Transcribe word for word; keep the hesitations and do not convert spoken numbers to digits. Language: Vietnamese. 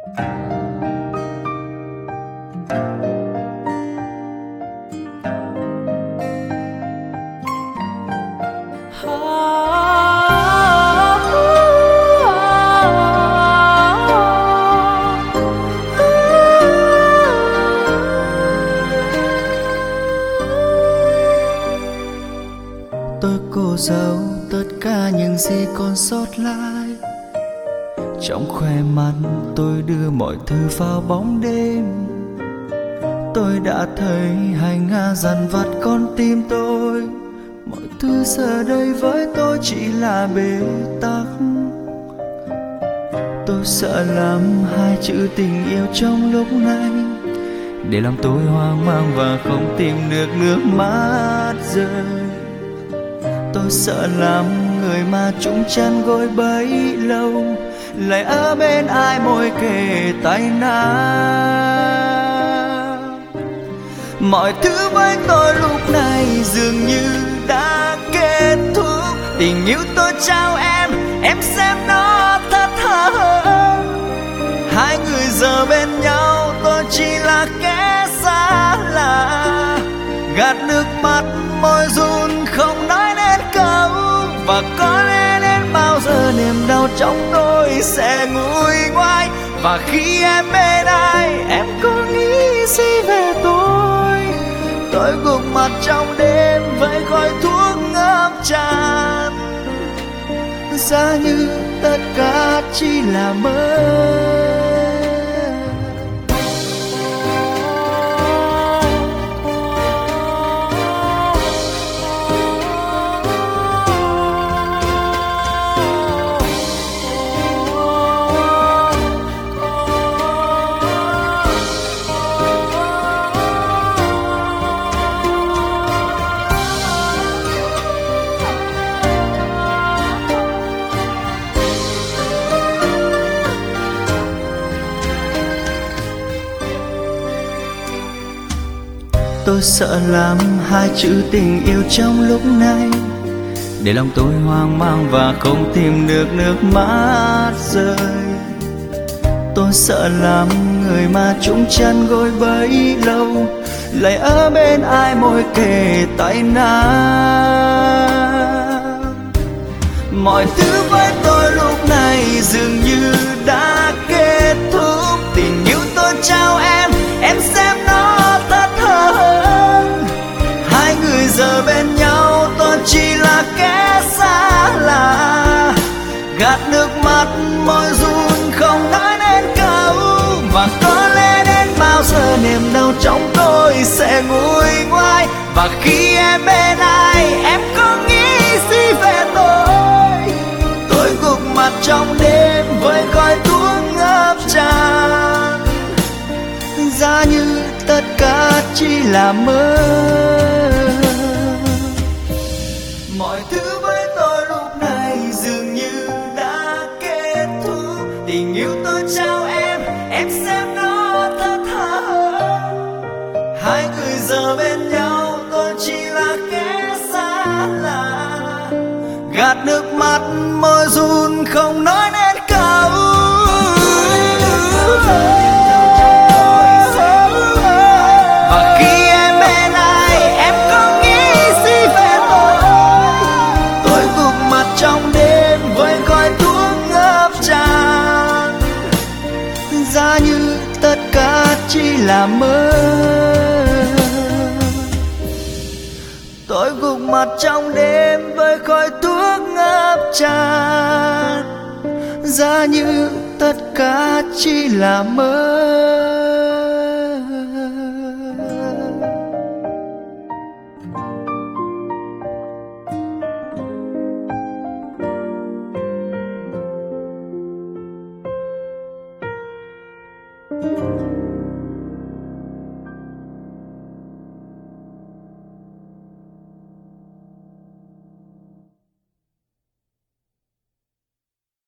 Tôi cố giấu tất cả những gì còn sót lại. Trong khoe mắt tôi đưa mọi thứ vào bóng đêm. Tôi đã thấy hành hạ dằn vặt con tim tôi. Mọi thứ giờ đây với tôi chỉ là bế tắc. Tôi sợ lắm hai chữ tình yêu trong lúc này, để lòng tôi hoang mang và không tìm được nước mắt rơi. Tôi sợ lắm người mà chung chăn gối bấy lâu lại ở bên ai môi kề tay nào. Mọi thứ với tôi lúc này dường như đã kết thúc. Tình yêu tôi trao em, em xem nó thật thà. Hai người giờ bên nhau, tôi chỉ là kẻ xa lạ. Gạt nước mắt môi run không nói nên câu. Và có lẽ đến bao giờ niềm đau trong tôi sẽ nguôi ngoai. Và khi em bên ai, em có nghĩ gì về tôi? Tôi gục mặt trong đêm với khói thuốc ngập tràn, giá như tất cả chỉ là mơ. Tôi sợ lắm hai chữ tình yêu trong lúc này, để lòng tôi hoang mang và không tìm được nước mắt rơi. Tôi sợ lắm người mà chung chăn gối bấy lâu lại ở bên ai môi kề tay nào. Mọi thứ với tôi lúc này dường như đã kết thúc. Tình yêu tôi trao em, em xem nó thật hơn. Hai người giờ bên nhau, tôi chỉ là kẻ xa lạ. Gạt nước mắt môi run không nói nên câu. Và có lẽ đến bao giờ niềm đau trong tôi sẽ nguôi ngoai. Và khi em bên ai, em có nghĩ gì về tôi? Tôi gục mặt trong đêm với khói thuốc ngập tràn, giá như tất cả chỉ là mơ. Mọi thứ với tôi lúc này dường như đã kết thúc. Tình yêu tôi trao em, em xem nó thật thà. Hai người giờ bên nhau, tôi chỉ là kẻ xa lạ. Gạt nước mắt môi run không nói nên câu. Và khi em bên ai, em có nghĩ gì về tôi? Tôi gục mặt trong đêm với khói thuốc ngập tràn, giá như tất cả chỉ là mơ. Tôi gục mặt trong đêm với khói thuốc ngập tràn, giá như tất cả chỉ là mơ. Thank you.